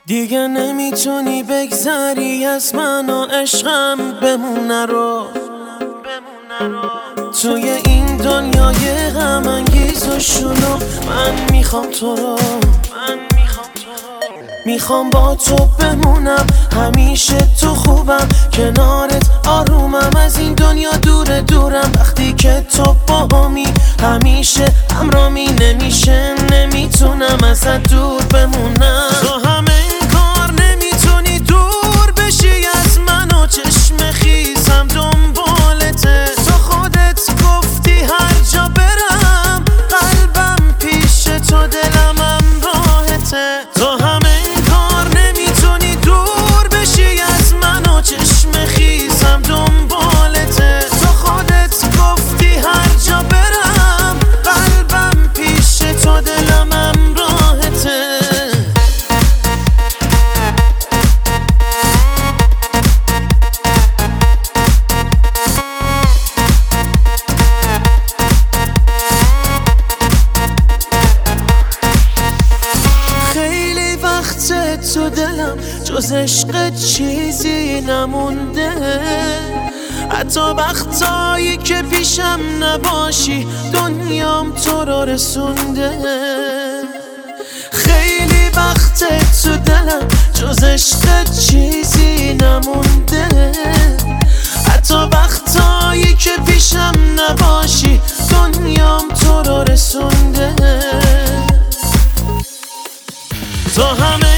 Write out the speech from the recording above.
دیگه نمیتونی بگذری از من و عشقم بمونه رو توی این دنیای غم انگیز و شلوغ. من میخوام تو رو، میخوام با تو بمونم همیشه. تو خوبم کنارت آرومم، از این دنیا دورم. وقتی که تو باهمی همیشه همرامی، نمیتونم ازت دور بمونم. تو همه این کار نمیتونی دور بشی از من و چشم خیزم دنبالته. تو خودت گفتی هر جا برم قلبم پیش تو، دلم همراهته. تو همه این کار نمیتونی دور بشی از من و چشم خیزم دنبالته. تو خودت گفتی هر جا برم قلبم پیش تو، دلم همراهته. خیلی وقت تو دلم جز عشق چیزی نمونده، حتی وقتایی که پیشم نباشی دنیام تو رو رسونده. خیلی وقت تو دلم جز عشق چیزی نمونده، حتی وقتایی که پیشم نباشی دنیام تو رو رسونده. تو همه